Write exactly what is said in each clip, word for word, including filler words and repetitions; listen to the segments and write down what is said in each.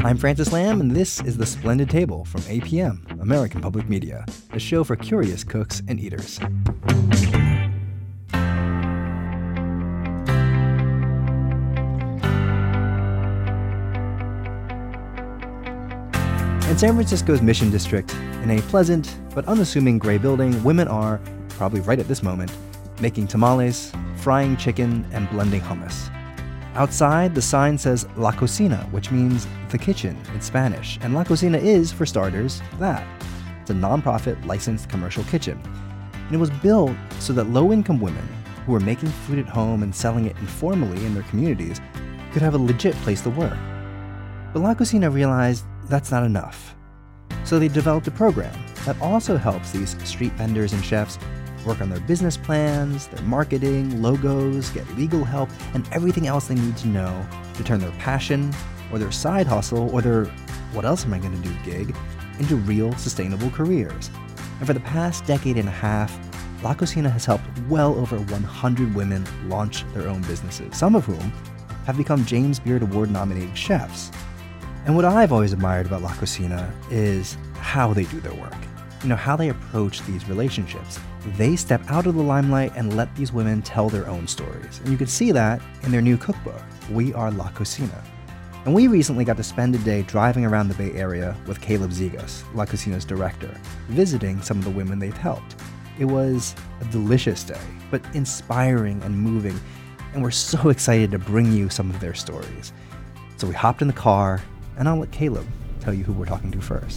I'm Francis Lamb, and this is The Splendid Table from A P M, American Public Media, a show for curious cooks and eaters. In San Francisco's Mission District, in a pleasant but unassuming gray building, women are, probably right at this moment, making tamales, frying chicken, and blending hummus. Outside, the sign says La Cocina, which means the kitchen in Spanish. And La Cocina is, for starters, that. It's a nonprofit licensed commercial kitchen. And it was built so that low-income women who were making food at home and selling it informally in their communities could have a legit place to work. But La Cocina realized that's not enough. So they developed a program that also helps these street vendors and chefs work on their business plans, their marketing, logos, get legal help, and everything else they need to know to turn their passion or their side hustle or their what else am I going to do gig into real sustainable careers. And for the past decade and a half, La Cocina has helped well over one hundred women launch their own businesses, some of whom have become James Beard Award-nominated chefs. And what I've always admired about La Cocina is how they do their work. You know, how they approach these relationships. They step out of the limelight and let these women tell their own stories. And you can see that in their new cookbook, We Are La Cocina. And we recently got to spend a day driving around the Bay Area with Caleb Zegas, La Cocina's director, visiting some of the women they've helped. It was a delicious day, but inspiring and moving, and we're so excited to bring you some of their stories. So we hopped in the car, and I'll let Caleb tell you who we're talking to first.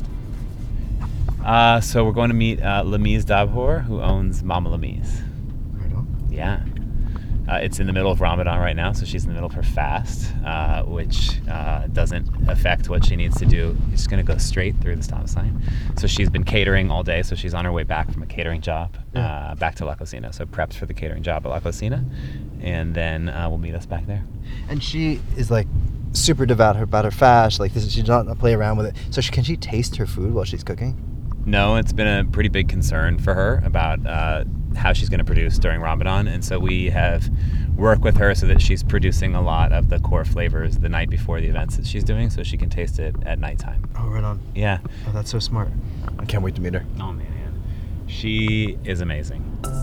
Uh, so we're going to meet uh, Lamise Dabhour, who owns Mama Lamise. Right on. Yeah. Uh, it's in the middle of Ramadan right now, so she's in the middle of her fast, uh, which uh, doesn't affect what she needs to do. She's going to go straight through the stop sign. So she's been catering all day, so she's on her way back from a catering job Yeah. uh, back to La Cocina. So prepped for the catering job at La Cocina, and then uh, we'll meet us back there. And she is like super devout about her fast. Like this, is, she's not play around with it. So she, can she taste her food while she's cooking? No, it's been a pretty big concern for her about uh, how she's going to produce during Ramadan, and so we have worked with her so that she's producing a lot of the core flavors the night before the events that she's doing, so she can taste it at nighttime. Oh, right on. Yeah. Oh, that's so smart. I can't wait to meet her. Oh man, she is amazing.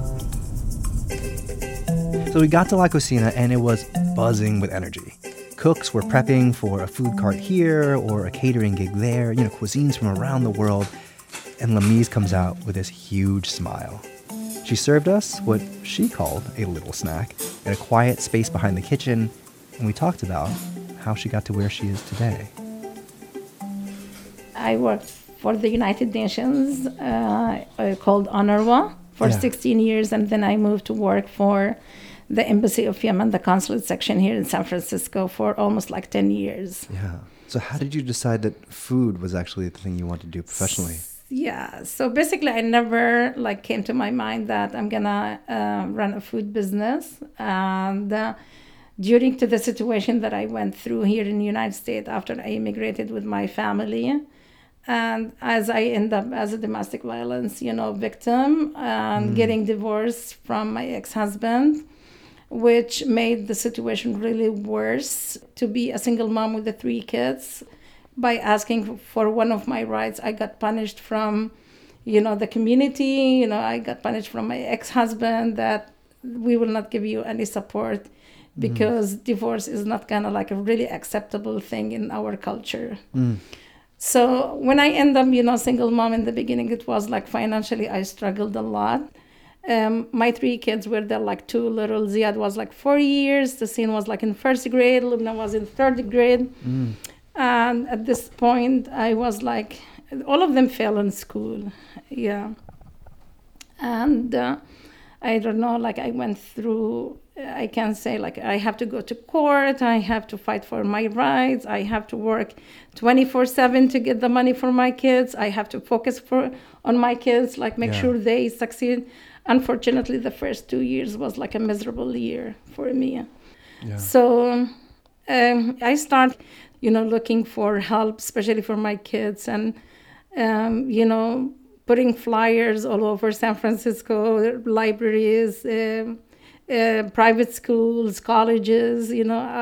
So we got to La Cocina and it was buzzing with energy. Cooks were prepping for a food cart here or a catering gig there, you know, cuisines from around the world. And Lamise comes out with this huge smile. She served us what she called a little snack in a quiet space behind the kitchen, and we talked about how she got to where she is today. I worked for the United Nations uh, uh, called UNRWA for Yeah. sixteen years, and then I moved to work for the Embassy of Yemen, the consulate section here in San Francisco, for almost like ten years. Yeah. So how did you decide that food was actually the thing you wanted to do professionally? Yeah, so basically I never like came to my mind that I'm gonna uh, run a food business. And uh, during to the situation that I went through here in the United States after I immigrated with my family, and as I end up as a domestic violence, you know, victim and mm. getting divorced from my ex-husband, which made the situation really worse. To be a single mom with the three kids, by asking for one of my rights, I got punished from, you know, the community. You know, I got punished from my ex-husband that we will not give you any support because mm. divorce is not kind of like a really acceptable thing in our culture. Mm. So when I end up, you know, single mom in the beginning, it was like financially I struggled a lot. Um, my three kids were there like two little. Ziad was like four years. Tassin was like in first grade. Lubna was in third grade. Mm. And at this point, I was like, all of them fell in school, yeah. And uh, I don't know, like I went through, I can say like I have to go to court, I have to fight for my rights, I have to work twenty-four seven to get the money for my kids, I have to focus for on my kids, like make yeah. sure they succeed. Unfortunately, the first two years was like a miserable year for me. Yeah. So um, I start, you know, looking for help, especially for my kids, and, um, you know, putting flyers all over San Francisco, libraries, uh, uh, private schools, colleges, you know, uh, like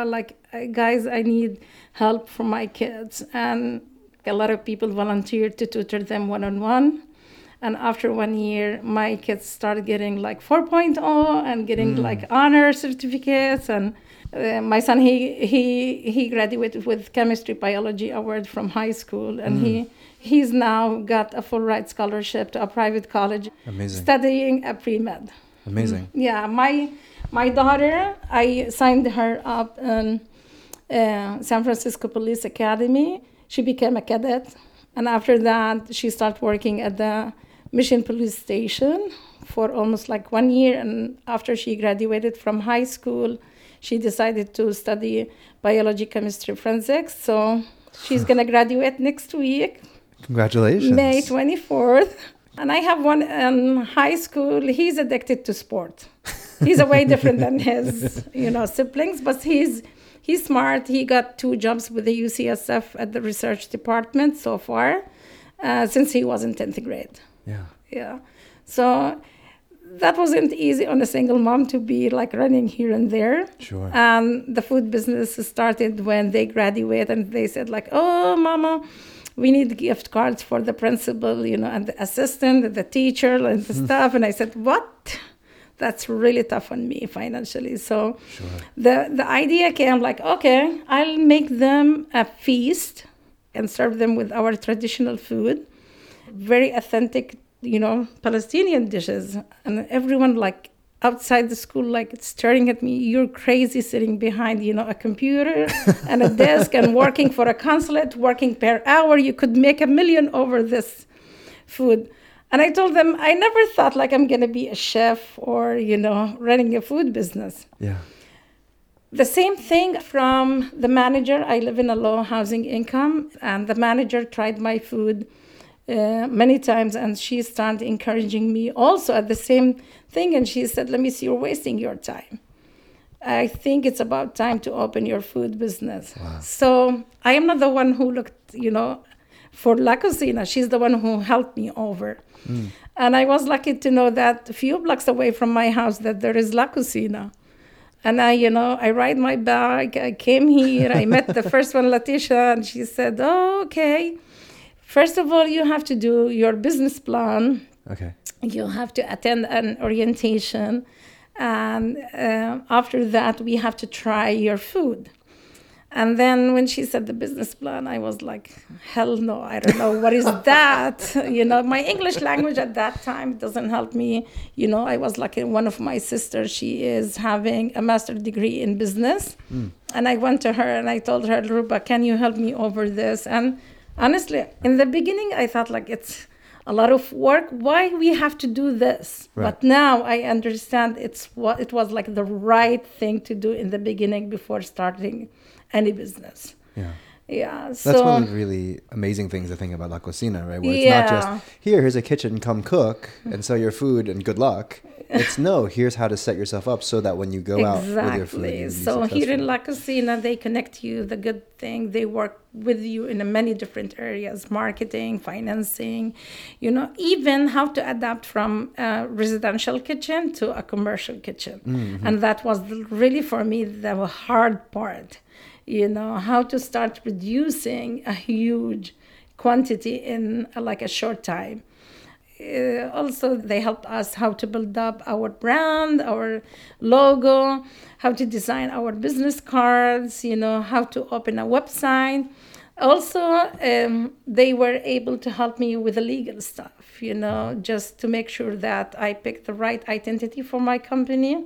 guys, I need help for my kids. And a lot of people volunteered to tutor them one-on-one. And after one year, my kids started getting like four point oh and getting mm. like honor certificates. And uh, my son, he he he graduated with chemistry biology award from high school, and mm. he he's now got a full ride scholarship to a private college. Amazing. Studying a pre-med. Amazing. Mm. Yeah, my my daughter, I signed her up in uh, San Francisco Police Academy. She became a cadet, and after that, she started working at the Mission Police Station for almost like one year. And after she graduated from high school, she decided to study biology, chemistry, forensics. So she's going to graduate next week. Congratulations. May twenty-fourth. And I have one in high school. He's addicted to sport. He's a way different than his, you know, siblings, but he's he's smart. He got two jobs with the U C S F at the research department so far, uh, since he was in tenth grade. Yeah. Yeah. So that wasn't easy on a single mom to be like running here and there. Sure. And the food business started when they graduate, and they said like, oh, mama, we need gift cards for the principal, you know, and the assistant, and the teacher, and the staff. And I said, what? That's really tough on me financially. So sure. the, the idea came like, okay, I'll make them a feast and serve them with our traditional food. Very authentic, you know, Palestinian dishes. And everyone like outside the school, like staring at me, you're crazy sitting behind, you know, a computer and a desk and working for a consulate, working per hour. You could make a million over this food. And I told them, I never thought like I'm going to be a chef or, you know, running a food business. Yeah. The same thing from the manager. I live in a low housing income, and the manager tried my food Uh, many times, and she started encouraging me also at the same thing, and she said, let me see, you're wasting your time. I think it's about time to open your food business. Wow. So I am not the one who looked, you know, for La Cocina. She's the one who helped me over. Mm. And I was lucky to know that a few blocks away from my house that there is La Cocina. And I, you know, I ride my bike, I came here, I met the first one, Letitia, and she said, oh, okay. First of all, you have to do your business plan. Okay. You have to attend an orientation. And uh, after that, we have to try your food. And then when she said the business plan, I was like, hell no, I don't know. What is that? You know, my English language at that time doesn't help me. You know, I was like one of my sisters. She is having a master's degree in business. Mm. And I went to her and I told her, Ruba, can you help me over this? And honestly, in the beginning, I thought like it's a lot of work. Why we have to do this? Right. But now I understand it's what it was like the right thing to do in the beginning before starting any business. Yeah. Yeah. So that's one of the really amazing things I think about La Cocina, right? Where it's yeah. not just here, here's a kitchen, come cook and sell your food and good luck. It's no, here's how to set yourself up so that when you go exactly. out with your food, you so successful. Here in La Cocina, they connect you, the good thing. They work with you in many different areas, marketing, financing, you know, even how to adapt from a residential kitchen to a commercial kitchen. Mm-hmm. And that was really, for me, the hard part, you know, how to start producing a huge quantity in uh, like a short time. Uh, also, they helped us how to build up our brand, our logo, how to design our business cards, you know, how to open a website. Also, um, they were able to help me with the legal stuff, you know, just to make sure that I picked the right identity for my company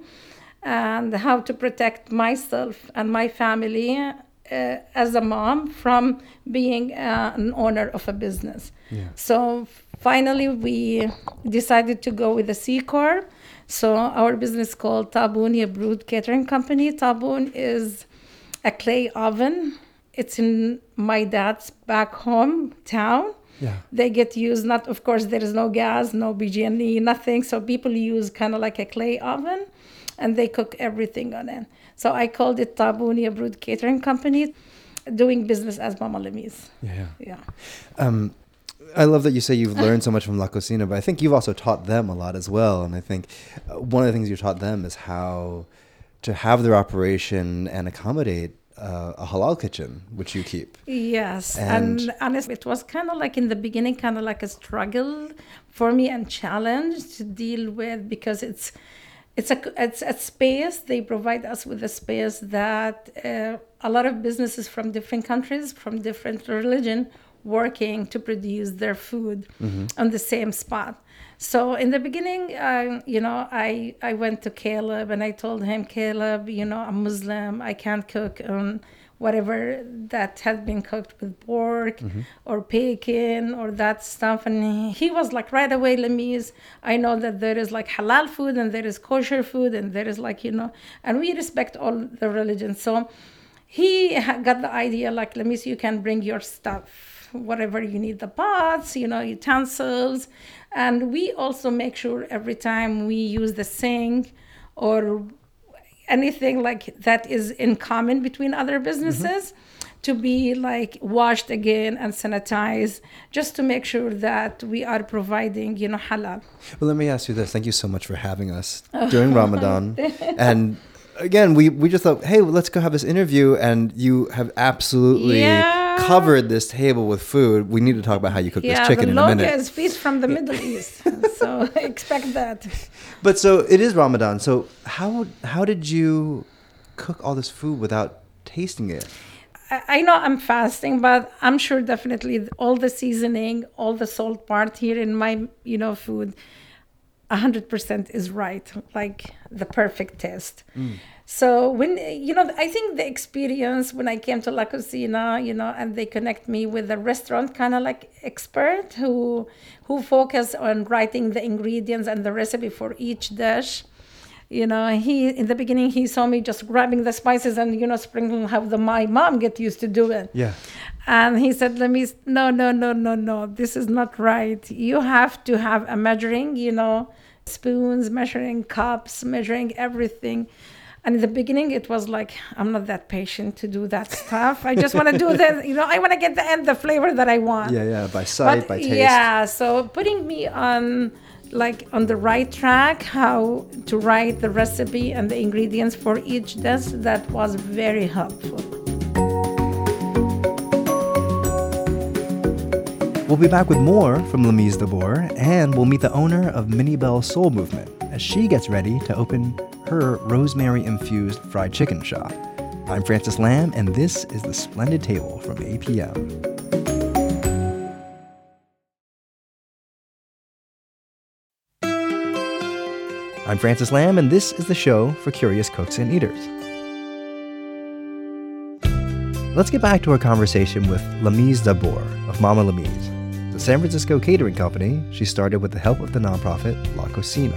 and how to protect myself and my family uh, as a mom from being uh, an owner of a business. Yeah. So finally, we decided to go with a C Corp. So our business called Taboon Brood Catering Company. Taboon is a clay oven. It's in my dad's back home town. Yeah. They get used, not, of course, there is no gas, no B G and E, nothing. So people use kind of like a clay oven, and they cook everything on it. So I called it Taboon Brood Catering Company, doing business as Mama Lemise. Yeah. Yeah. Um, I love that you say you've learned so much from La Cocina, but I think you've also taught them a lot as well. And I think one of the things you taught them is how to have their operation and accommodate uh, a halal kitchen, which you keep. Yes, And- and, honestly, it was kind of like in the beginning, kind of like a struggle for me and challenge to deal with, because it's it's a it's a space. They provide us with a space that uh, a lot of businesses from different countries, from different religion, working to produce their food on the same spot. So in the beginning, uh, you know, I, I went to Caleb and I told him, Caleb, you know, I'm Muslim. I can't cook on whatever that has been cooked with pork or bacon or that stuff. And he, he was like, right away, Lameez, I know that there is like halal food and there is kosher food and there is like, you know, and we respect all the religions. So he ha- got the idea like, Lameez, you can bring your stuff, whatever you need, the pots, you know, utensils. And we also make sure every time we use the sink or anything like that is in common between other businesses to be like washed again and sanitized, just to make sure that we are providing, you know, halal. Well, let me ask you this. Thank you so much for having us during Ramadan. And again, we, we just thought, hey, well, let's go have this interview. And you have absolutely Yeah. covered this table with food. We need to talk about how you cook Yeah, this chicken the in a loca minute. is feast from the Middle East, so expect that. But so it is Ramadan. So how how did you cook all this food without tasting it? I I know I'm fasting, but I'm sure definitely all the seasoning, all the salt part here in my, you know, food, one hundred percent is right, like the perfect taste. So when, you know, I think the experience when I came to La Cocina, you know, and they connect me with a restaurant kind of like expert who who focus on writing the ingredients and the recipe for each dish. You know, he in the beginning he saw me just grabbing the spices and, you know, sprinkling how the my mom get used to do it. Yeah. And he said, let me, no, no, no, no, no, this is not right. You have to have a measuring, you know, spoons, measuring cups, measuring everything. And in the beginning, it was like, I'm not that patient to do that stuff. I just want to do the, you know, I want to get the end, the flavor that I want. Yeah, yeah. By sight, But by taste. yeah, so putting me on like on the right track, how to write the recipe and the ingredients for each dish, that was very helpful. We'll be back with more from Lameez Dabbour, and we'll meet the owner of Minnie Bell's Soul Movement as she gets ready to open her rosemary-infused fried chicken shop. I'm Francis Lamb, and this is The Splendid Table from A P M. I'm Francis Lamb, and this is the show for curious cooks and eaters. Let's get back to our conversation with Lameez Dabbour of Mama Lameez, the San Francisco catering company she started with the help of the nonprofit La Cocina.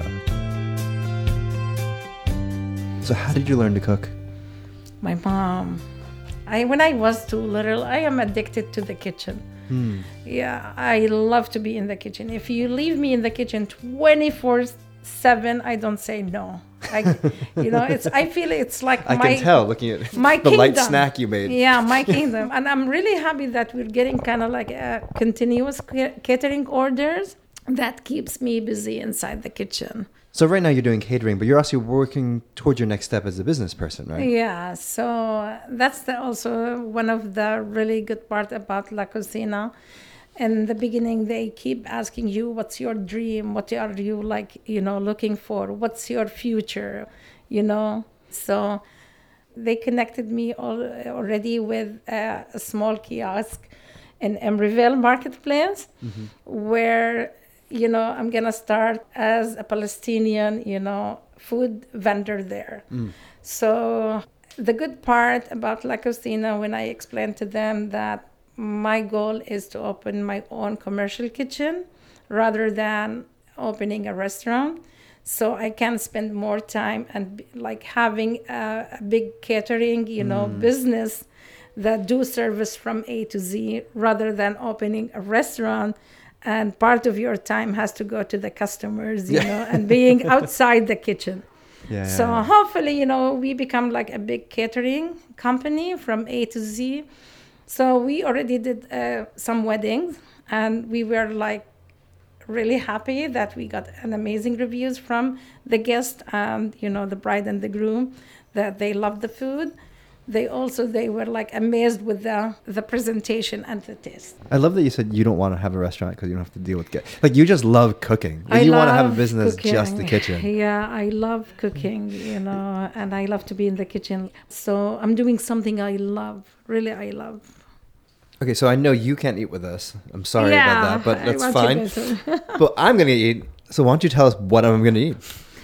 So how did you learn to cook? My mom. I when I was too little, I am addicted to the kitchen. Hmm. Yeah, I love to be in the kitchen. If you leave me in the kitchen twenty-four seven, I don't say no. I, you know, it's. I feel it's like I my. can tell looking at my the light kingdom. snack you made. Yeah, my kingdom. And I'm really happy that we're getting kind of like a continuous ca- catering orders. That keeps me busy inside the kitchen. So right now you're doing catering, but you're also working towards your next step as a business person, right? Yeah, so that's the, also one of the really good part about La Cocina. In the beginning, they keep asking you, what's your dream? What are you like, you know, looking for? What's your future? You know, so they connected me all, already with a, a small kiosk in Emeryville Marketplace, mm-hmm. where, you know, I'm going to start as a Palestinian, you know, food vendor there. Mm. So the good part about La Cocina, when I explained to them that my goal is to open my own commercial kitchen rather than opening a restaurant, so I can spend more time and like having a, a big catering, you know, mm. business that do service from A to Z rather than opening a restaurant. And part of your time has to go to the customers, you yeah. know, and being outside the kitchen. Yeah, so yeah. hopefully, you know, we become like a big catering company from A to Z. So we already did uh, some weddings, and we were like really happy that we got an amazing reviews from the guests and, you know, the bride and the groom, that they loved the food. they also they were like amazed with the the presentation and the taste. I love that you said you don't want to have a restaurant because you don't have to deal with get like you just love cooking. Like I you want to have a love business cooking. just the kitchen. Yeah, I love cooking, you know, and I love to be in the kitchen. So I'm doing something I love. Really, I love. Okay, so I know you can't eat with us. I'm sorry yeah, about that, but I that's want fine. you guys to- But I'm gonna eat. So why don't you tell us what I'm gonna eat?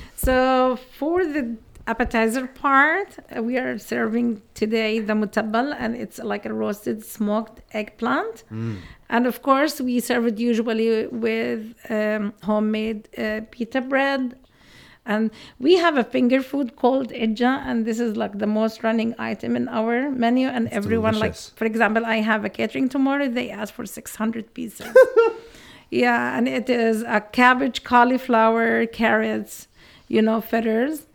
So for the appetizer part, uh, we are serving today the mutabbal, and it's like a roasted smoked eggplant. Mm. And of course, we serve it usually with um, homemade uh, pita bread. And we have a finger food called ijja, and this is like the most running item in our menu. And It's everyone, delicious. like, for example, I have a catering tomorrow, they ask for six hundred pieces. Yeah, and it is a cabbage, cauliflower, carrots, you know, fritters.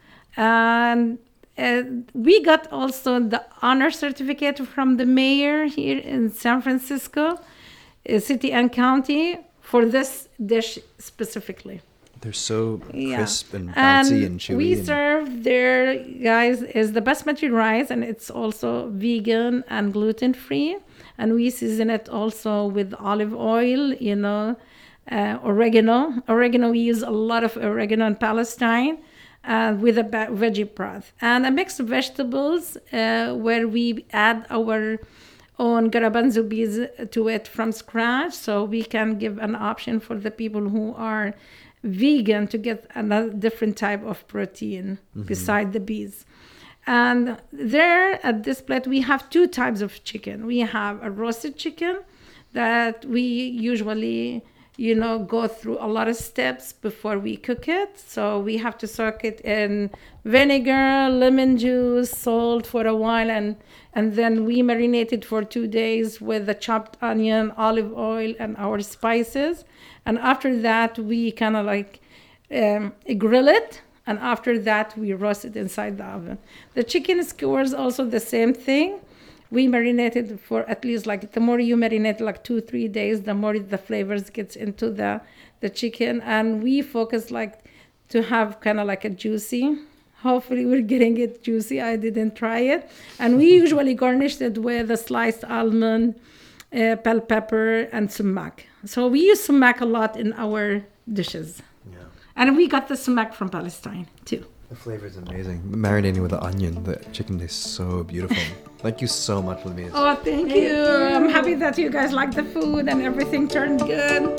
And uh, we got also the honor certificate from the mayor here in San Francisco, uh, city and county, for this dish specifically. They're so Yeah. crisp and bouncy and, chewy. We and- serve there, guys, is the basmati rice, and it's also vegan and gluten free. And we season it also with olive oil, you know, uh, oregano. Oregano, we use a lot of oregano in Palestine. Uh, with a ba- veggie broth and a mix of vegetables uh, where we add our own garbanzo beans to it from scratch, so we can give an option for the people who are vegan to get another different type of protein beside the beans. And there at this plate we have two types of chicken. We have a roasted chicken that we usually, you know, go through a lot of steps before we cook it. So we have to soak it in vinegar, lemon juice, salt for a while, and and then we marinate it for two days with the chopped onion, olive oil, and our spices. And after that, we kind of like um, grill it. And after that, we roast it inside the oven. The chicken skewers also the same thing. We marinate it for at least like the more you marinate, like two, three days, the more the flavors gets into the, the chicken. And we focus like to have kind of like a juicy. Hopefully we're getting it juicy. I didn't try it. And we usually garnish it with a sliced almond, uh, bell pepper, and sumac. So we use sumac a lot in our dishes. Yeah. And we got the sumac from Palestine too. The flavor is amazing. Marinating with the onion, the chicken tastes so beautiful. Thank you so much, Lamise. Oh, thank, you. I'm happy that you guys like the food and everything turned good.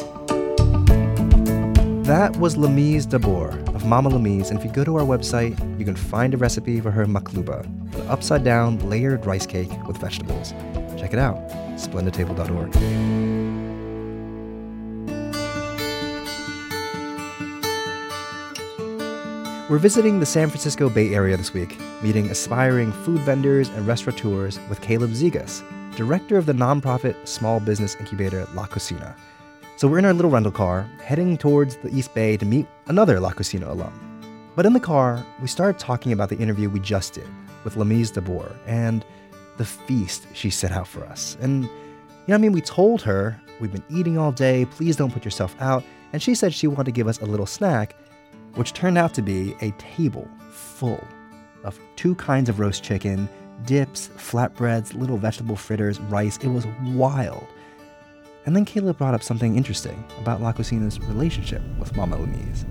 That was Lamise Dabor of Mama Lamise, and if you go to our website, you can find a recipe for her makluba, an upside-down layered rice cake with vegetables. Check it out, splendid table dot org. We're visiting the San Francisco Bay Area this week, meeting aspiring food vendors and restaurateurs with Caleb Zegas, director of the nonprofit small business incubator La Cocina. So we're in our little rental car, heading towards the East Bay to meet another La Cocina alum. But in the car, we started talking about the interview we just did with Lamise Dabor and the feast she set out for us. And, you know what I mean? We told her, we've been eating all day, please don't put yourself out. And she said she wanted to give us a little snack, which turned out to be a table full of two kinds of roast chicken, dips, flatbreads, little vegetable fritters, rice. It was wild. And then Caleb brought up something interesting about La Cocina's relationship with Mama Lamise.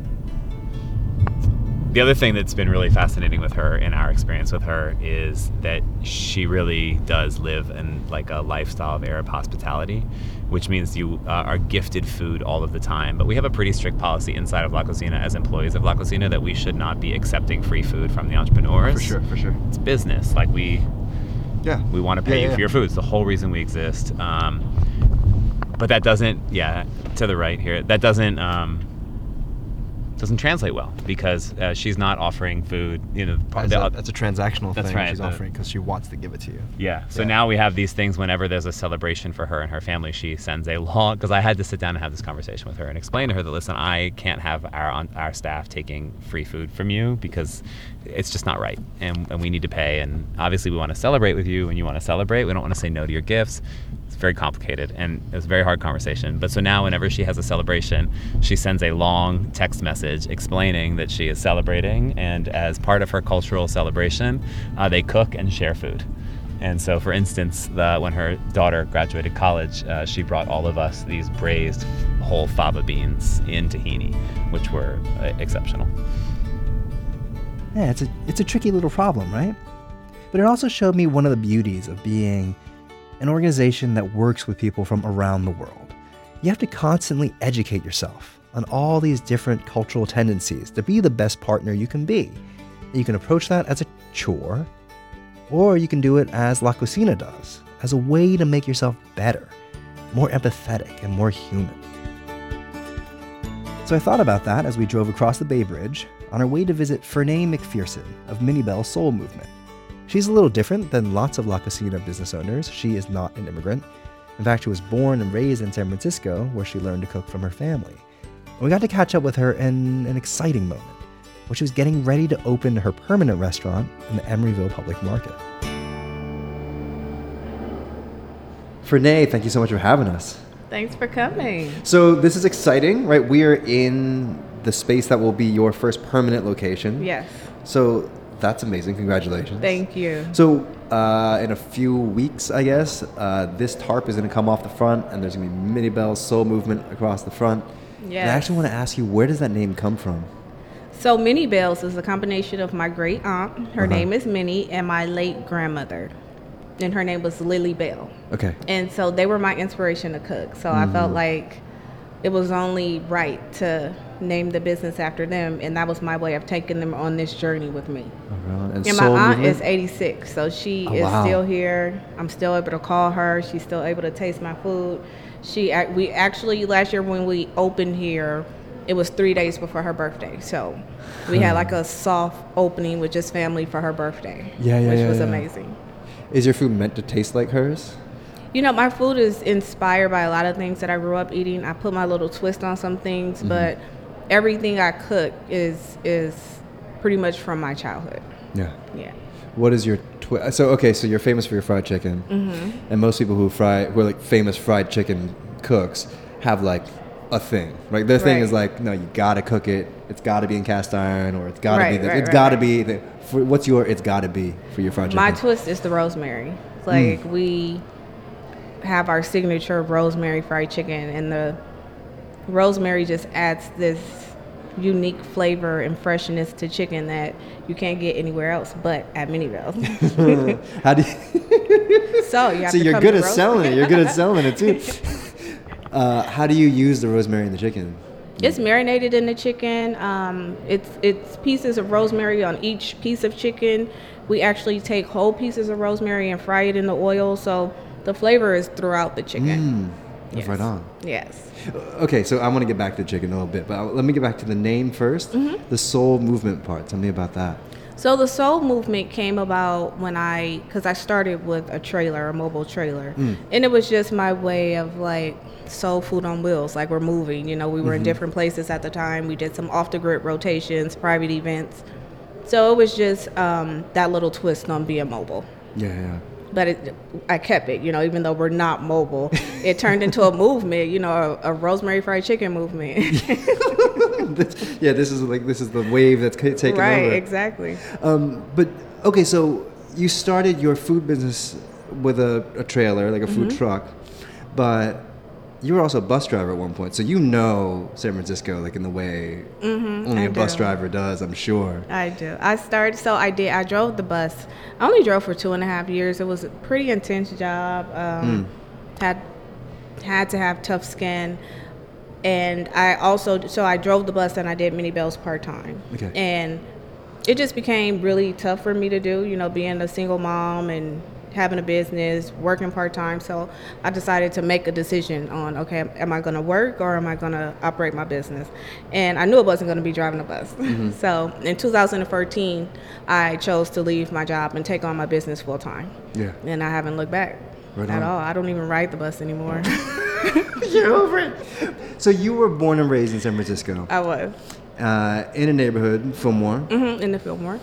The other thing that's been really fascinating with her in our experience with her is that she really does live in like a lifestyle of Arab hospitality, which means you uh, are gifted food all of the time. But we have a pretty strict policy inside of La Cocina as employees of La Cocina that we should not be accepting free food from the entrepreneurs. For sure, for sure. It's business. Like we, Yeah. we want to pay Yeah, you yeah. for your food. It's the whole reason we exist. Um, but that doesn't, yeah, to the right here, that doesn't, um, doesn't translate well because uh, she's not offering food, you know. That's the- a, that's a transactional That's thing right, she's the- offering because she wants to give it to you. Yeah. So Yeah. now we have these things whenever there's a celebration for her and her family, she sends a long, because I had to sit down and have this conversation with her and explain to her that, listen, I can't have our on, our staff taking free food from you because it's just not right, and, and we need to pay. And obviously we want to celebrate with you, and you want to celebrate. We don't want to say no to your gifts. It's very complicated, and it was a very hard conversation. But so now whenever she has a celebration, she sends a long text message explaining that she is celebrating, and as part of her cultural celebration, uh, they cook and share food. And so, for instance, the, when her daughter graduated college, uh, she brought all of us these braised whole fava beans in tahini, which were uh, exceptional. Yeah, it's a, it's a tricky little problem, right? But it also showed me one of the beauties of being an organization that works with people from around the world. You have to constantly educate yourself on all these different cultural tendencies to be the best partner you can be. And you can approach that as a chore, or you can do it as La Cocina does, as a way to make yourself better, more empathetic, and more human. So I thought about that as we drove across the Bay Bridge on our way to visit Fernay McPherson of Minibel Soul Movement. She's a little different than lots of La Cocina business owners. She is not an immigrant. In fact, she was born and raised in San Francisco, where she learned to cook from her family. And we got to catch up with her in an exciting moment, when she was getting ready to open her permanent restaurant in the Emeryville Public Market. Fernay, thank you so much for having us. Thanks for coming. So this is exciting, right? We are in the space that will be your first permanent location. Yes. So that's amazing. Congratulations. Thank you. So uh, in a few weeks, I guess, uh, this tarp is going to come off the front, and there's going to be Minibel Soul Movement across the front. Yes. And I actually want to ask you, where does that name come from? So Minibels is a combination of my great aunt. Her Uh-huh. name is Minnie, and my late grandmother. And her name was Lily Bell. Okay. And so they were my inspiration to cook. So Mm-hmm. I felt like it was only right to name the business after them. And that was my way of taking them on this journey with me. All right. And And my Soul aunt Movement? is eighty-six, so she Oh, is wow. still here. I'm still able to call her. She's still able to taste my food. She, ac- we actually, last year when we opened here, it was three days before her birthday. So we had like a soft opening with just family for her birthday, Yeah, yeah, which yeah, was yeah. amazing. Is your food meant to taste like hers? You know, my food is inspired by a lot of things that I grew up eating. I put my little twist on some things, Mm-hmm. but everything I cook is is pretty much from my childhood. Yeah. Yeah. What is your twist? So okay, so you're famous for your fried chicken, Mm-hmm. and most people who fry, who are like famous fried chicken cooks, have like a thing. Like their thing Right. is like, no, you gotta cook it. It's gotta be in cast iron, or it's gotta Right, be this. right, It's right, gotta right. be. The, for, what's your? It's gotta be for your fried chicken. My twist is the rosemary. Like we have our signature rosemary fried chicken, and the rosemary just adds this unique flavor and freshness to chicken that you can't get anywhere else but at Minibel's. How do you? So you have So to you're come good to at roast- selling it. You're good at selling it too. Uh, how do you use the rosemary in the chicken? It's marinated in the chicken. Um, it's it's pieces of rosemary on each piece of chicken. We actually take whole pieces of rosemary and fry it in the oil, so the flavor is throughout the chicken. Mm, that's Yes. right on. Yes. Okay, so I want to get back to chicken a little bit, but let me get back to the name first. Mm-hmm. The soul movement part. Tell me about that. So the soul movement came about when I, because I started with a trailer, a mobile trailer, Mm. and it was just my way of like soul food on wheels. Like we're moving, you know, we were in different places at the time. We did some off the grid rotations, private events. So it was just um, that little twist on being mobile. Yeah, yeah. But it, I kept it, you know, even though we're not mobile, it turned into a movement, you know, a, a rosemary fried chicken movement. This- yeah, this is like this is the wave that's ca- taking Right, over. exactly. Um, but okay, so you started your food business with a, a trailer, like a food Mm-hmm. truck, but you were also a bus driver at one point, so you know San Francisco like in the way Mm-hmm, only I a bus do. driver does, I'm sure. I do. I started, so I did, I drove the bus. I only drove for two and a half years. It was a pretty intense job. Um, Had had to have tough skin. And I also, so I drove the bus and I did Minibel's part-time. Okay. And it just became really tough for me to do, you know, being a single mom and having a business, working part-time. So I decided to make a decision on, okay, am I going to work or am I going to operate my business? And I knew it wasn't going to be driving a bus. So in two thousand fourteen, I chose to leave my job and take on my business full-time. Yeah. And I haven't looked back Right at on. all. I don't even ride the bus anymore. You're over it. So you were born and raised in San Francisco, I was uh, in a neighborhood, Fillmore. hmm in the Fillmore.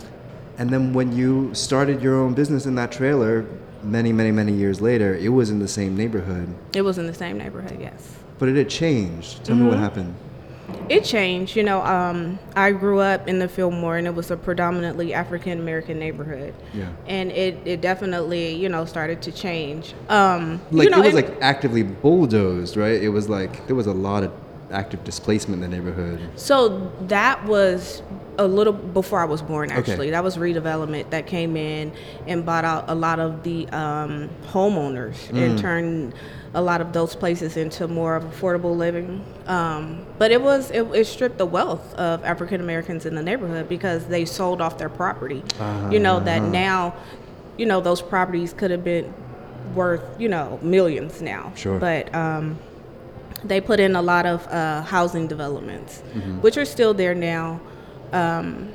And then when you started your own business in that trailer, many, many, many years later, it was in the same neighborhood. It was in the same neighborhood, yes. But it had changed. Tell mm-hmm. me what happened. It changed. You know, um, I grew up in the Fillmore, and it was a predominantly African-American neighborhood. Yeah. And it, it definitely, you know, started to change. Um, like, you know, it was it, like actively bulldozed, right? It was like, there was a lot of active displacement in the neighborhood. So that was a little before I was born, actually. Okay. That was redevelopment that came in and bought out a lot of the um, homeowners mm. and turned a lot of those places into more of affordable living. Um, but it was it, it stripped the wealth of African Americans in the neighborhood because they sold off their property. Uh-huh, you know, that uh-huh. now, you know, those properties could have been worth, you know, millions now. Sure. But um, they put in a lot of uh, housing developments, mm-hmm. which are still there now. Um,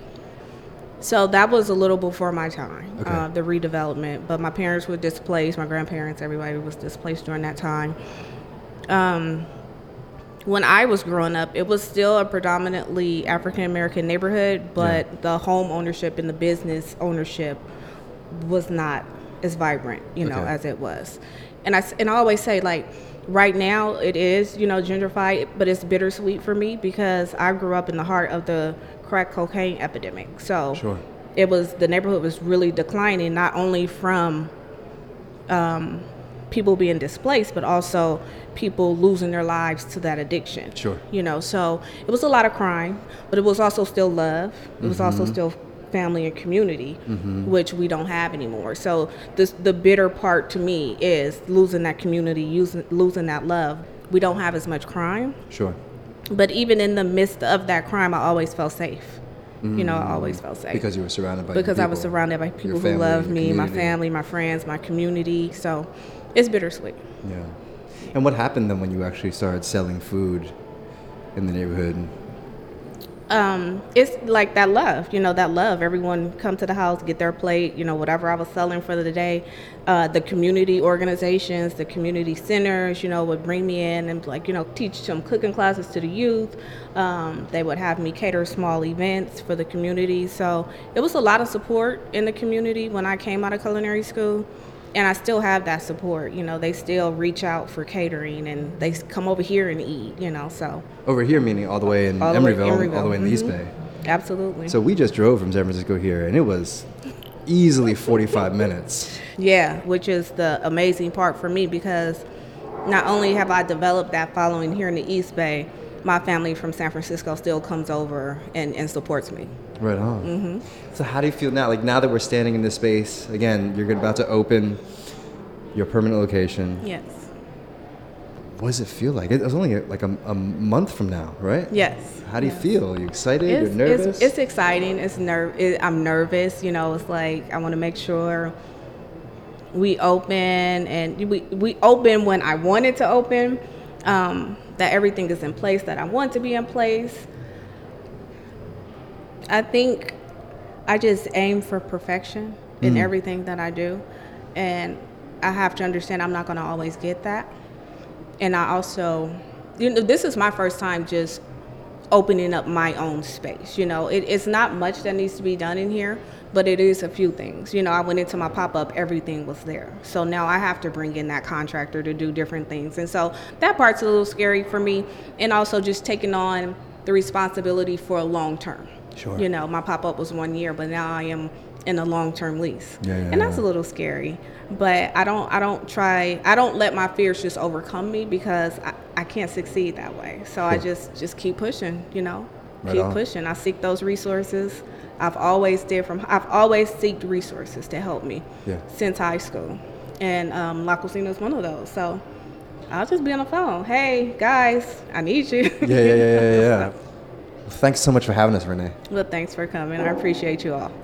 so that was a little before my time, okay. uh, the redevelopment. But my parents were displaced, my grandparents, everybody was displaced during that time. Um, when I was growing up, it was still a predominantly African-American neighborhood, but yeah. the home ownership and the business ownership was not as vibrant, you know, okay. as it was. And I, and I always say, like, right now it is, you know, gentrified, but it's bittersweet for me because I grew up in the heart of the crack cocaine epidemic. So sure. it was, the neighborhood was really declining, not only from um, people being displaced, but also people losing their lives to that addiction. Sure. You know, so it was a lot of crime, but it was also still love. It mm-hmm. was also still family and community, mm-hmm. which we don't have anymore. So this, the bitter part to me is losing that community, using, losing that love. We don't have as much crime. Sure. But even in the midst of that crime, I always felt safe. Mm-hmm. You know, I always felt safe. Because you were surrounded by Because people, I was surrounded by people who loved me, my family, my friends, my community. So it's bittersweet. Yeah. And what happened then when you actually started selling food in the neighborhood? Um, it's like that love, you know, that love. Everyone come to the house, get their plate, you know, whatever I was selling for the day. Uh, the community organizations, the community centers, you know, would bring me in and, like, you know, teach some cooking classes to the youth. Um, they would have me cater small events for the community. So it was a lot of support in the community when I came out of culinary school. And I still have that support, you know, they still reach out for catering and they come over here and eat, you know, so. Over here meaning all the way in Emeryville, Emeryville, all the way in the mm-hmm. East Bay. Absolutely. So we just drove from San Francisco here and it was easily forty-five minutes. Yeah, which is the amazing part for me because not only have I developed that following here in the East Bay, my family from San Francisco still comes over and, and supports me. Right on. Mm-hmm. So how do you feel now? Like now that we're standing in this space, again, you're about to open your permanent location. Yes. What does it feel like? It was only like a, a month from now, right? Yes. How do you yes. feel? Are you excited? It's, You're nervous? It's, it's exciting. It's ner- it, I'm nervous. You know, it's like I want to make sure we open and we, we open when I wanted to open, um, that everything is in place that I want to be in place. I think I just aim for perfection in mm. everything that I do. And I have to understand I'm not going to always get that. And I also, you know, this is my first time just opening up my own space. You know, it, it's not much that needs to be done in here, but it is a few things. You know, I went into my pop-up, everything was there. So now I have to bring in that contractor to do different things. And so that part's a little scary for me. And also just taking on the responsibility for a long term. Sure. You know, my pop-up was one year, but now I am in a long-term lease. Yeah, yeah, and that's yeah. a little scary. But I don't I don't try, I don't let my fears just overcome me because I, I can't succeed that way. So sure. I just, just keep pushing, you know, right keep on. pushing. I seek those resources. I've always did from, I've always seeked resources to help me yeah. since high school. And um, La Cocina is one of those. So I'll just be on the phone. Hey, guys, I need you. Yeah, yeah, yeah, yeah, yeah. so, well, thanks so much for having us, Renee. Well, thanks for coming. I appreciate you all.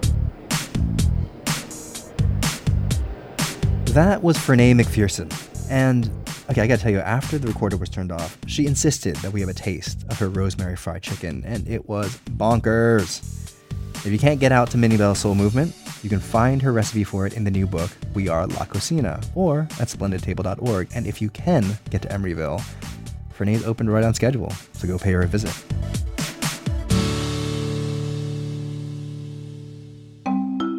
That was Fernae McPherson. And, okay, I gotta tell you, after the recorder was turned off, she insisted that we have a taste of her rosemary fried chicken, and it was bonkers. If you can't get out to Minnie Bell's Soul Movement, you can find her recipe for it in the new book, We Are La Cocina, or at splendid table dot org. And if you can get to Emeryville, Fernae's open right on schedule, so go pay her a visit.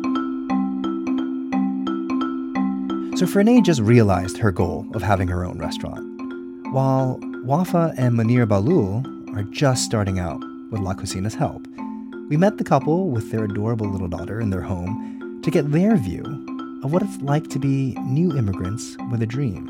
So Fernay just realized her goal of having her own restaurant, while Wafa and Munir Bahloul are just starting out with La Cucina's help. We met the couple with their adorable little daughter in their home to get their view of what it's like to be new immigrants with a dream.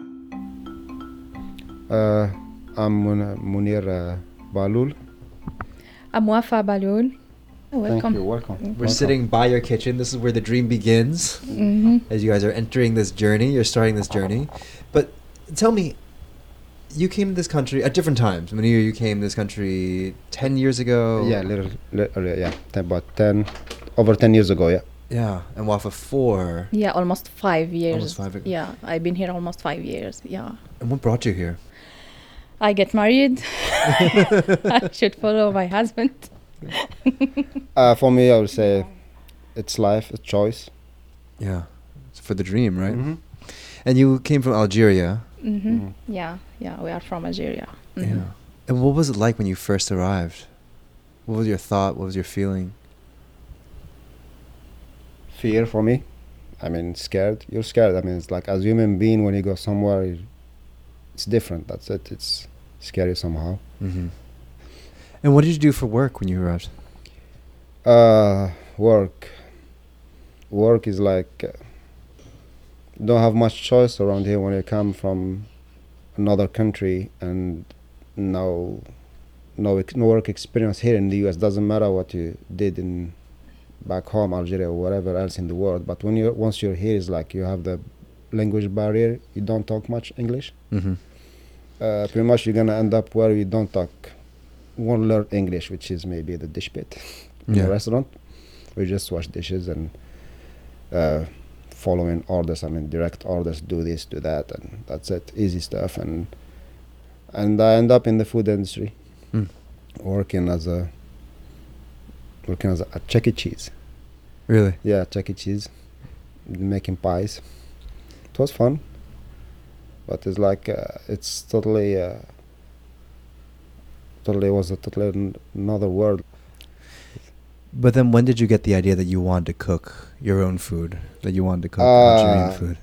Uh, I'm Mun- Munir uh, Bahloul. I'm Wafa Bahloul. Welcome. Thank you, welcome. We're welcome. sitting by your kitchen. This is where the dream begins. Mm-hmm. As you guys are entering this journey, you're starting this journey. But tell me, you came to this country at different times. Munir, you came to this country ten years ago. Yeah, little, little yeah, ten, about ten, over ten years ago, yeah. Yeah, and Wafa four. Yeah, almost five years. Almost five ago. Yeah, I've been here almost five years. Yeah. And what brought you here? I get married. I should follow my husband. Uh, for me, I would say it's life, it's choice. Yeah, it's for the dream, right? Mhm. And you came from Algeria. Mm-hmm. Mhm. Yeah, yeah, we are from Algeria. Mhm. Yeah. And what was it like when you first arrived? What was your thought? What was your feeling? Fear for me. I mean, scared. You're scared. I mean, it's like as a human being, when you go somewhere, you- it's different. That's it. It's scary somehow. Mm-hmm. And what did you do for work when you arrived? Uh, work. Work is like, uh, don't have much choice around here when you come from another country and no, no, ex- no work experience here in the U S. Doesn't matter what you did in back home, Algeria or whatever else in the world. But when you once you're here, it's like you have the language barrier. You don't talk much English. Mm-hmm. Uh, pretty much you're gonna end up where you don't talk, won't learn English, which is maybe the dish pit in Yeah. the restaurant. We just wash dishes and uh, following orders. I mean, direct orders, do this, do that, and that's it. Easy stuff. And and I end up in the food industry, Mm. working as a working as a, at Chuck E. Cheese. Really? Yeah, Chuck E. Cheese, making pies. It was fun, but it's like uh, it's totally, uh, totally was a totally n- another world. But then when did you get the idea that you wanted to cook your own food? That you wanted to cook Uh, Algerian food?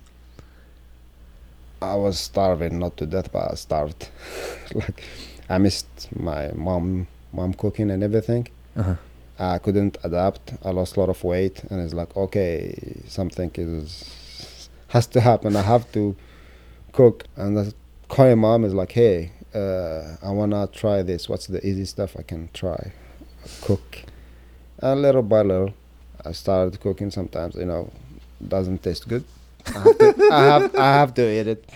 I was starving, not to death, but I starved. Like, I missed my mom, mom cooking and everything. Uh-huh. I couldn't adapt. I lost a lot of weight, and it's like, okay, something is has to happen. I have to cook. And the calling mom is like, hey, uh, I wanna try this. What's the easy stuff I can try? Cook. And little by little, I started cooking. Sometimes, you know, doesn't taste good. I have to, I have, I have to eat it.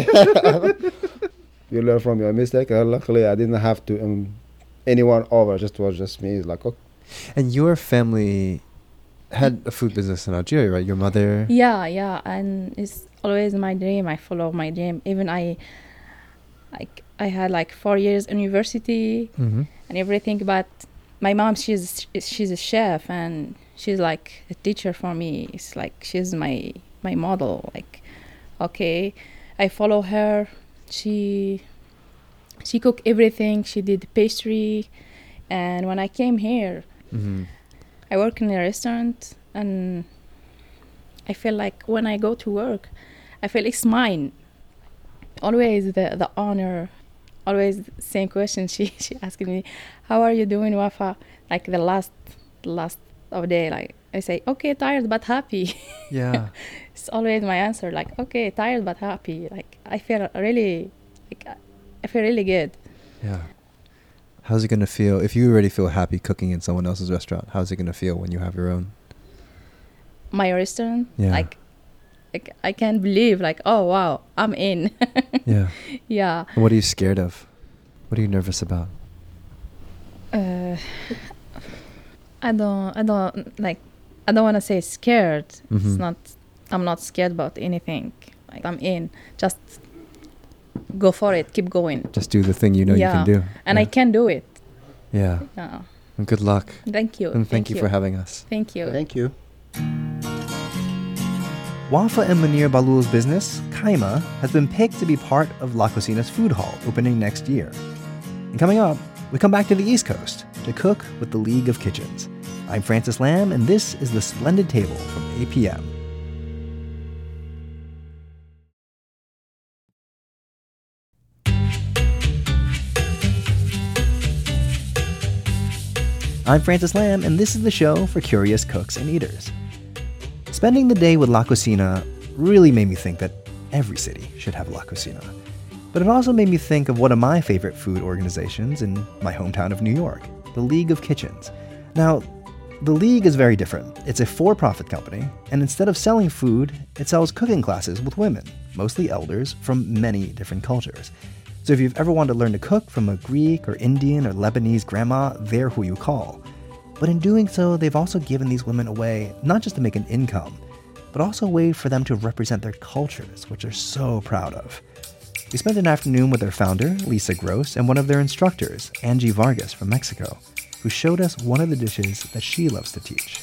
You learn from your mistake. And luckily, I didn't have to um, anyone over. Just was just me. It's like, okay. And your family had a food business in Algeria, right? Your mother? Yeah, yeah, and it's always my dream. I follow my dream. Even I, like, I had like four years university Mm-hmm. and everything, but my mom, she's she's a chef and she's like a teacher for me. It's like she's my my model. Like, okay, I follow her. She she cooked everything. She did pastry, and when I came here, Mm-hmm. I work in a restaurant, and I feel like when I go to work, I feel it's mine. Always the the honor, always the same question. She she asking me, "How are you doing, Wafa?" Like the last last of day, like I say, "Okay, tired but happy." Yeah. It's always my answer. Like, "Okay, tired but happy." Like I feel really, like I feel really good. Yeah. How's it going to feel if you already feel happy cooking in someone else's restaurant? How's it going to feel when you have your own? My restaurant, Yeah. like, like I can't believe, like, oh wow, I'm in. Yeah. Yeah. And what are you scared of? What are you nervous about? Uh, I don't, I don't like, I don't want to say scared. Mhm. It's not. I'm not scared about anything. Like I'm in. Just go for it. Keep going. Just do the thing you know Yeah. you can do. And yeah. I can do it. Yeah. Yeah. And good luck. Thank you. And thank, you, for having us. Thank you. Thank you. Wafa and Munir Bahloul's business, Kaima, has been picked to be part of La Cucina's food hall opening next year. And coming up, we come back to the East Coast to cook with the League of Kitchens. I'm Francis Lamb, and this is The Splendid Table from A P M. I'm Francis Lamb, and this is the show for curious cooks and eaters. Spending the day with La Cocina really made me think that every city should have La Cocina. But it also made me think of one of my favorite food organizations in my hometown of New York, the League of Kitchens. Now, the League is very different. It's a for-profit company, and instead of selling food, it sells cooking classes with women, mostly elders from many different cultures. So if you've ever wanted to learn to cook from a Greek or Indian or Lebanese grandma, they're who you call. But in doing so, they've also given these women a way not just to make an income, but also a way for them to represent their cultures, which they're so proud of. We spent an afternoon with their founder, Lisa Gross, and one of their instructors, Angie Vargas from Mexico, who showed us one of the dishes that she loves to teach.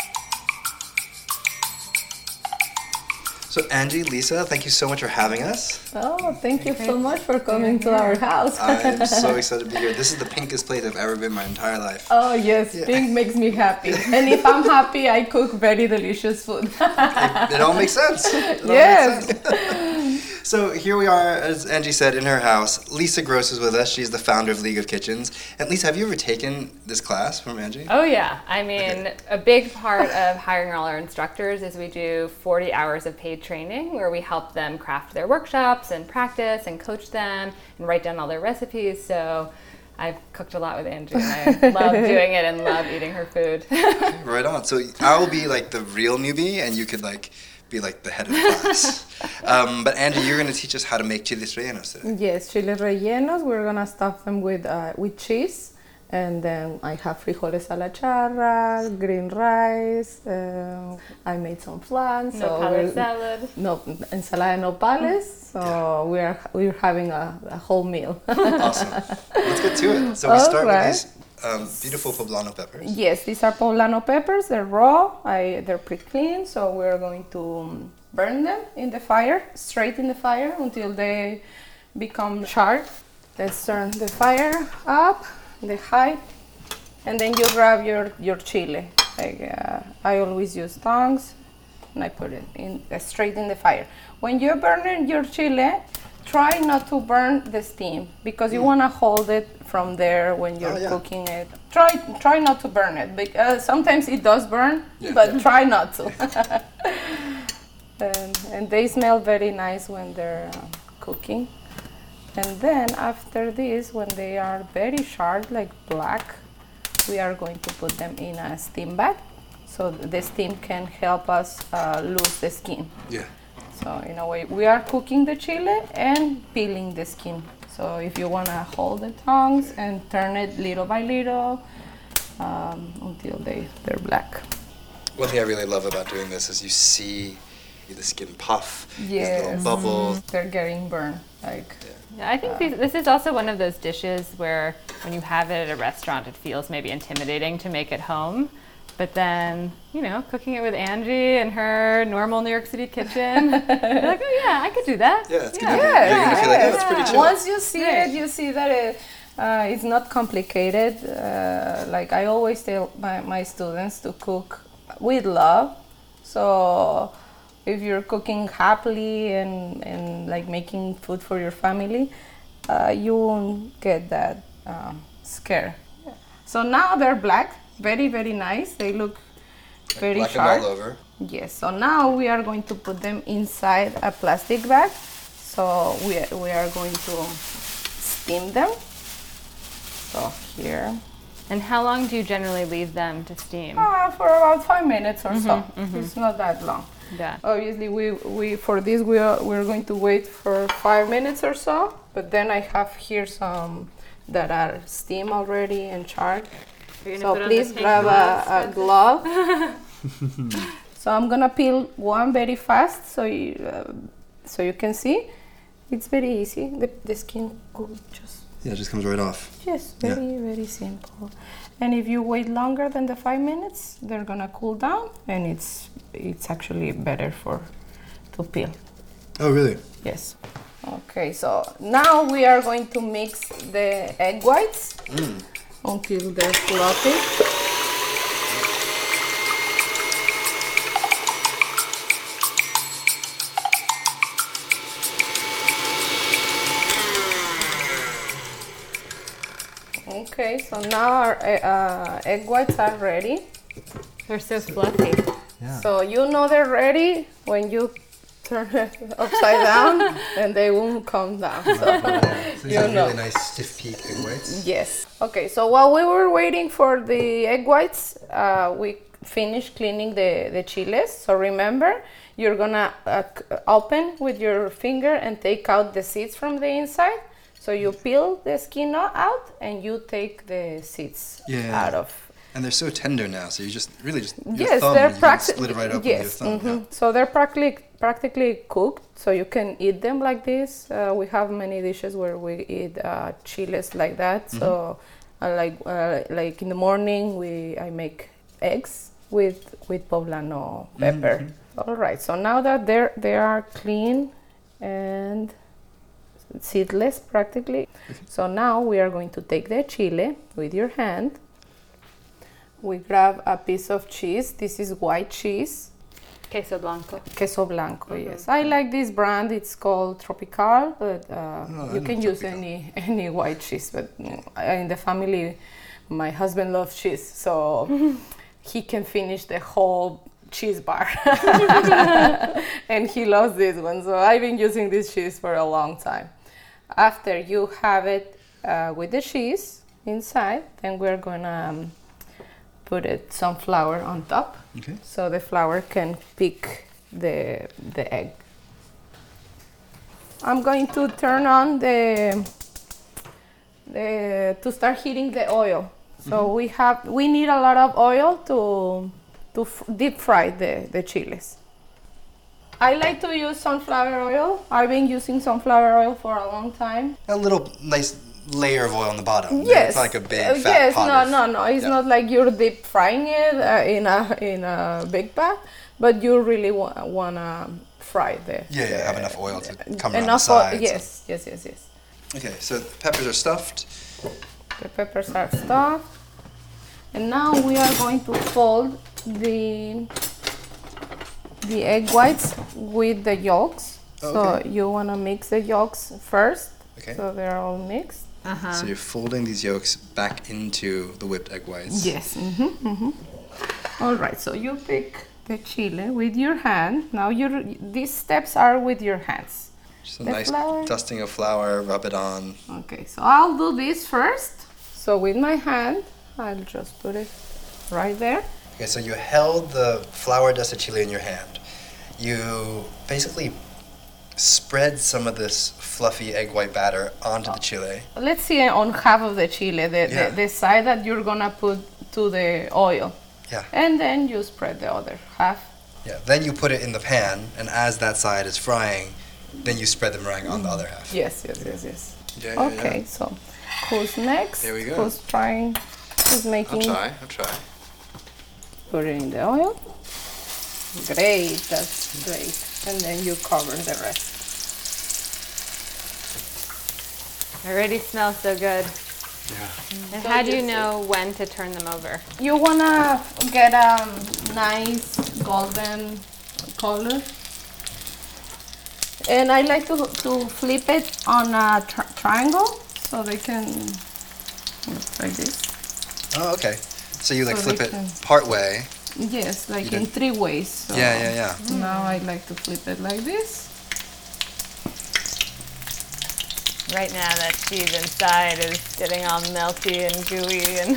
So Angie, Lisa, thank you so much for having us. Oh, thank you so much for coming to our house. I'm so excited to be here. This is the pinkest place I've ever been my entire life. Oh yes, yeah. Pink makes me happy. And if I'm happy, I cook very delicious food. it, it all makes sense. It yes. All makes sense. So here we are, as Angie said, in her house. Lisa Gross is with us. She's the founder of League of Kitchens. And Lisa, have you ever taken this class from Angie? Oh yeah. I mean, okay. A big part of hiring all our instructors is we do forty hours of paid training where we help them craft their workshops and practice and coach them and write down all their recipes. So I've cooked a lot with Angie and I love doing it and love eating her food. Right on. So I'll be like the real newbie and you could like be like the head of the class. um, but Angie, you're going to teach us how to make chiles rellenos today. Yes, chiles rellenos. We're going to stuff them with uh, with cheese. And then I have frijoles a la charra, green rice. Uh, I made some flan. So nopales salad. No, ensalada de nopales. So yeah. we are we're having a, a whole meal. Awesome. Let's get to it. So we All start right. with these um, beautiful poblano peppers. Yes, these are poblano peppers. They're raw. I, they're pre-cleaned. So we're going to burn them in the fire, straight in the fire until they become charred. Let's turn the fire up. The height, and then you grab your your chile. Like uh, I always use tongs, and I put it in uh, straight in the fire. When you're burning your chile, try not to burn the steam because you mm. want to hold it from there when you're oh, yeah. cooking it. Try try not to burn it because sometimes it does burn, yeah. but try not to. and, and they smell very nice when they're uh, cooking. And then after this, when they are very charred, like black, we are going to put them in a steam bag. So the steam can help us uh, lose the skin. Yeah. So in a way, we are cooking the chile and peeling the skin. So if you want to hold the tongs and turn it little by little um, until they, they're black. One thing I really love about doing this is you see the skin puff, yes. these little bubbles. They're getting burned. Like. Yeah. Yeah, I think these, this is also one of those dishes where when you have it at a restaurant, it feels maybe intimidating to make at home. But then, you know, cooking it with Angie and her normal New York City kitchen, you're like, oh yeah, I could do that. Yeah, it's yeah. gonna be, yeah, you're gonna feel like, oh, it's pretty chill. Once you see right. it, you see that it, uh, it's not complicated. Uh, like I always tell my, my students to cook with love. So if you're cooking happily and, and like making food for your family, uh, you won't get that um, scare. Yeah. So now they're black, very, very nice. They look very black sharp. And all over. Yes, so now we are going to put them inside a plastic bag. So we, we are going to steam them. So here. And how long do you generally leave them to steam? Uh, for about five minutes or mm-hmm, so. Mm-hmm. It's not that long. Yeah. Obviously, we, we for this we are we're going to wait for five minutes or so. But then I have here some that are steamed already and charred. So please grab a, a glove. So I'm gonna peel one very fast, so you uh, so you can see. It's very easy. The the skin could just yeah, it just comes right off. Yes, very yeah. very simple. And if you wait longer than the five minutes, they're gonna cool down, and it's it's actually better for to peel. Oh, really? Yes. Okay, so now we are going to mix the egg whites mm. until they're fluffy. Okay, so now our uh, egg whites are ready. They're so fluffy. Yeah. So you know they're ready when you turn it upside down and they won't come down. So, So these you are know. really nice stiff peak egg whites. Yes. Okay, so while we were waiting for the egg whites, uh, we finished cleaning the, the chiles. So remember, you're gonna uh, c- open with your finger and take out the seeds from the inside. So you peel the skin o- out and you take the seeds Yeah. out of. And they're so tender now, so you just really just your Yes, thumb, they're you can practically split it right open yes. with your thumb. mhm. Yeah. So they're practically practically cooked, so you can eat them like this. Uh, we have many dishes where we eat uh, chiles like that. So, uh, like uh, like in the morning, we I make eggs with with poblano pepper. All right. So now that they're they are clean and seedless practically. So now we are going to take the chile with your hand. We grab a piece of cheese. This is white cheese. Queso blanco. Queso blanco, yes. I like this brand. It's called Tropical, but uh, Oh, I you know can use Tropical. any any white cheese. But mm, I- in the family, my husband loves cheese, so he can finish the whole cheese bar. And he loves this one, so I've been using this cheese for a long time. After you have it uh, with the cheese inside, then we're gonna um, put it some flour on top. Okay. So the flour can pick the the egg. I'm going to turn on the the to start heating the oil. So we have we need a lot of oil to to f- deep fry the the chiles. I like to use sunflower oil. I've been using sunflower oil for a long time. A little nice layer of oil on the bottom. Yes. It's not like a big Uh, fat yes, pot no, of- no, no. It's Yeah. not like you're deep frying it uh, in a in a big pan, but you really wa- wanna fry the. Yeah, yeah, have enough oil to come around enough the oil. sides. Yes, yes, yes, yes. Okay, so the peppers are stuffed. The peppers are stuffed, and now we are going to fold the the egg whites with the yolks. Okay. So you wanna mix the yolks first, Okay. so they're all mixed. Uh-huh. So you're folding these yolks back into the whipped egg whites. Yes. Mm-hmm, mm-hmm. All right. So you pick the chile with your hand. Now you're, these steps are with your hands. Just a The nice flour. dusting of flour, rub it on. Okay. So I'll do this first. So with my hand, I'll just put it right there. Okay, so you held the flour dusted chile in your hand. You basically spread some of this fluffy egg white batter onto the chile. Let's see on half of the chile, the, Yeah. the, the side that you're gonna put to the oil. Yeah. And then you spread the other half. Yeah. Then you put it in the pan, and as that side is frying, then you sred the meringue on the other half. Yes, yes, yes, yes. Yeah, yeah, Okay, yeah. so who's next? There we go. Who's trying? Who's making? I'll try. I'll try. Put it in the oil. Great, that's great. And then you cover the rest. Already smells so good. Yeah. And So how do you just- know when to turn them over? You wanna get a nice golden color. And I like to, to flip it on a tri- triangle so they can, like this. Oh, okay. So you like So flip they it can- part way. Yes, like You in did- three ways. So Yeah, yeah, yeah. Now I like to flip it like this. Right now, that cheese inside is getting all melty and gooey and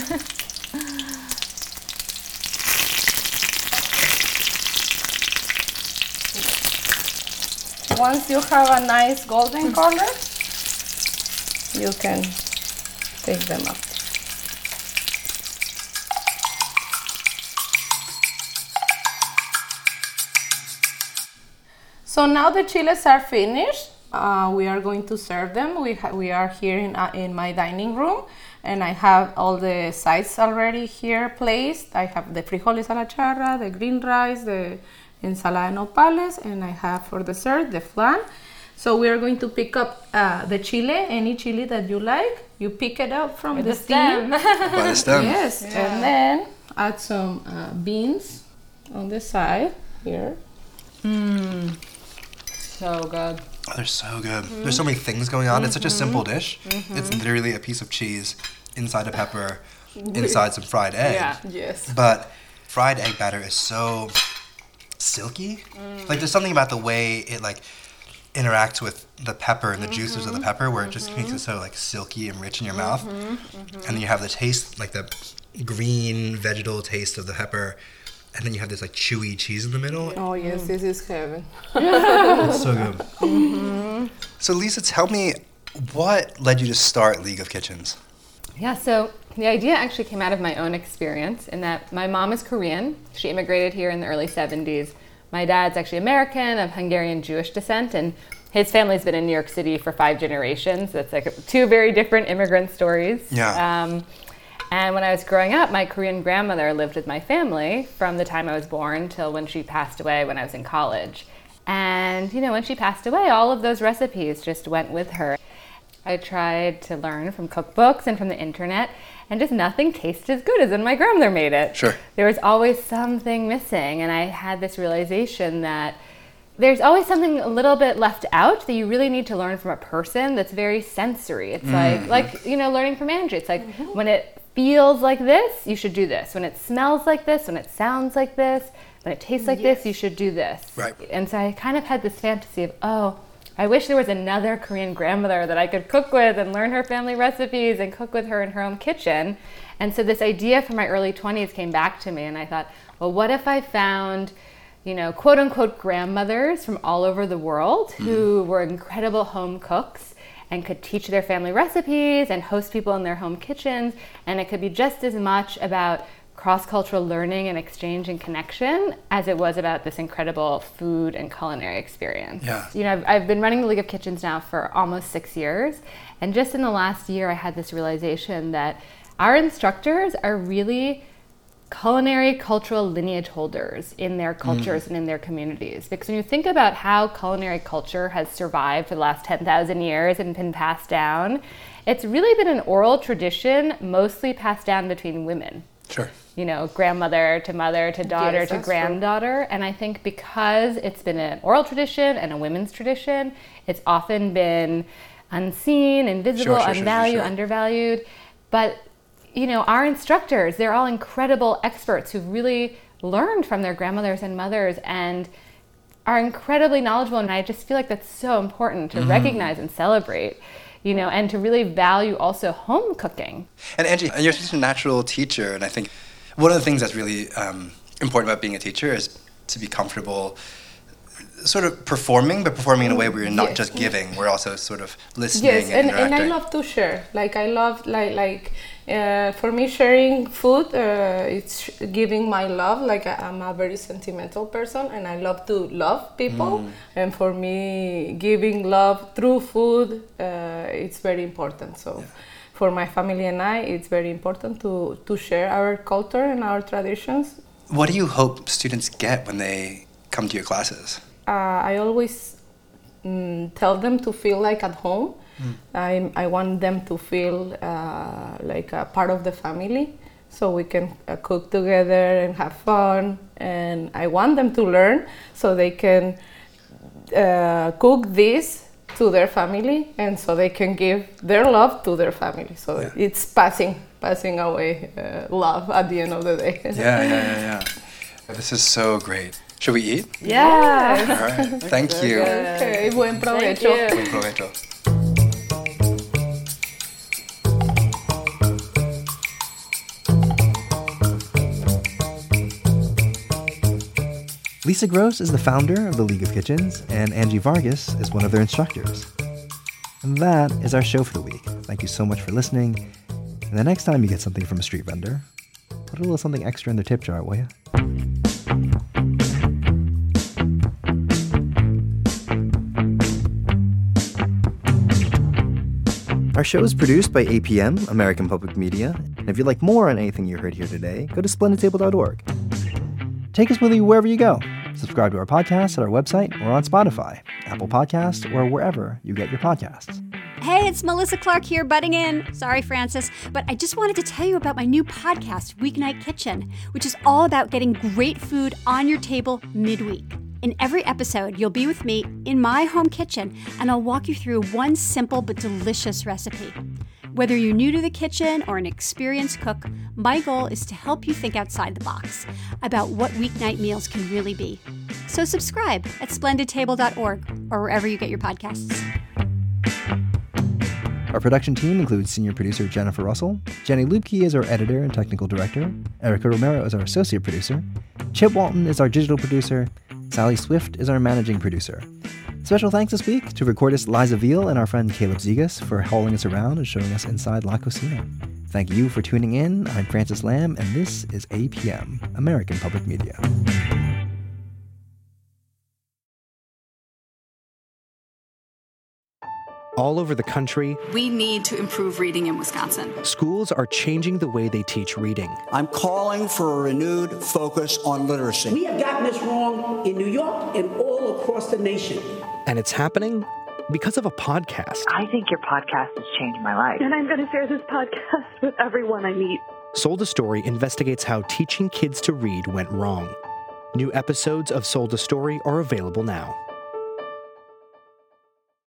Once you have a nice golden color, you can take them up. So now the chiles are finished. Uh, we are going to serve them. We, ha- we are here in, uh, in my dining room, and I have all the sides already here placed. I have the frijoles a la charra, the green rice, the ensalada de nopales, and I have for dessert the flan. So we are going to pick up uh, the chile, any chile that you like. You pick it up from the, the steam. stem. By the stem. Yes, and then add some uh, beans on the side here. Mmm, so good. Oh, they're so good. There's so many things going on. It's such a simple dish. It's literally a piece of cheese inside a pepper, inside some fried egg. Yeah. Yes. But fried egg batter is so silky. Mm. Like there's something about the way it like interacts with the pepper and the mm-hmm. juices of the pepper where mm-hmm. it just makes it so like silky and rich in your mouth. Mm-hmm. Mm-hmm. And then you have the taste, like the green vegetal taste of the pepper. And then you have this like chewy cheese in the middle. Oh yes, mm. this is heaven. It's so good. Mm-hmm. So Lisa, tell me, what led you to start League of Kitchens? Yeah, so the idea actually came out of my own experience in that my mom is Korean. She immigrated here in the early seventies. My dad's actually American, of Hungarian Jewish descent, and his family's been in New York City for five generations. That's like two very different immigrant stories. Yeah. Um, And when I was growing up, my Korean grandmother lived with my family from the time I was born till when she passed away when I was in college. And, you know, when she passed away, all of those recipes just went with her. I tried to learn from cookbooks and from the internet, and just nothing tastes as good as when my grandmother made it. Sure. There was always something missing, and I had this realization that there's always something a little bit left out that you really need to learn from a person that's very sensory. It's mm-hmm. like, like, you know, learning from Angie. It's like mm-hmm. when it feels like this, you should do this. When it smells like this, when it sounds like this, when it tastes like yes. this, you should do this. Right. And so I kind of had this fantasy of, oh, I wish there was another Korean grandmother that I could cook with and learn her family recipes and cook with her in her own kitchen. And so this idea from my early twenties came back to me, and I thought, well, what if I found, you know, quote unquote grandmothers from all over the world mm. who were incredible home cooks and could teach their family recipes and host people in their home kitchens. And it could be just as much about cross-cultural learning and exchange and connection as it was about this incredible food and culinary experience. Yeah. You know, I've, I've been running the League of Kitchens now for almost six years. And just in the last year, I had this realization that our instructors are really culinary cultural lineage holders in their cultures mm. and in their communities. Because when you think about how culinary culture has survived for the last ten thousand years and been passed down, it's really been an oral tradition mostly passed down between women. Sure. You know, grandmother to mother to daughter yes, to granddaughter. True. And I think because it's been an oral tradition and a women's tradition, it's often been unseen, invisible, sure, sure, unvalued, sure, sure. undervalued. But you know, our instructors, they're all incredible experts who really learned from their grandmothers and mothers and are incredibly knowledgeable. And I just feel like that's so important to mm-hmm. recognize and celebrate, you know, and to really value also home cooking. And Angie, you're such a natural teacher. And I think one of the things that's really um, important about being a teacher is to be comfortable sort of performing, but performing in a way where you're not yes. just giving, we're also sort of listening yes, and, and interacting. and I love to share. Like I love, like, like uh, for me sharing food, uh, it's giving my love. Like I, I'm a very sentimental person and I love to love people. Mm. And for me, giving love through food, uh, it's very important. So yeah. for my family and I, it's very important to, to share our culture and our traditions. What do you hope students get when they come to your classes? Uh, I always mm, tell them to feel like at home. Mm. I, I want them to feel uh, like a part of the family, so we can uh, cook together and have fun. And I want them to learn so they can uh, cook this to their family, and so they can give their love to their family. So yeah. it's passing, passing away uh, love at the end of the day. yeah, yeah, yeah, yeah. This is so great. Should we eat? Yeah. All right. Thank so you. Okay. Buen provecho. Buen provecho. Lisa Gross is the founder of the League of Kitchens, and Angie Vargas is one of their instructors. And that is our show for the week. Thank you so much for listening. And the next time you get something from a street vendor, put a little something extra in their tip jar, will you? Our show is produced by A P M, American Public Media, and if you'd like more on anything you heard here today, go to splendid table dot org. Take us with you wherever you go. Subscribe to our podcast at our website or on Spotify, Apple Podcasts, or wherever you get your podcasts. Hey, it's Melissa Clark here, butting in. Sorry, Francis, but I just wanted to tell you about my new podcast, Weeknight Kitchen, which is all about getting great food on your table midweek. In every episode, you'll be with me in my home kitchen, and I'll walk you through one simple but delicious recipe. Whether you're new to the kitchen or an experienced cook, my goal is to help you think outside the box about what weeknight meals can really be. So subscribe at splendid table dot org or wherever you get your podcasts. Our production team includes senior producer Jennifer Russell, Jenny Lubke is our editor and technical director, Erica Romero is our associate producer, Chip Walton is our digital producer, Sally Swift is our managing producer. Special thanks this week to recordist Liza Veal and our friend Caleb Zegas for hauling us around and showing us inside La Cocina. Thank you for tuning in. I'm Francis Lamb, and this is A P M, American Public Media. All over the country, we need to improve reading in Wisconsin. Schools are changing the way they teach reading. I'm calling for a renewed focus on literacy. We have gotten this wrong in New York and all across the nation. And it's happening because of a podcast. I think your podcast has changed my life. And I'm going to share this podcast with everyone I meet. Sold a Story investigates how teaching kids to read went wrong. New episodes of Sold a Story are available now.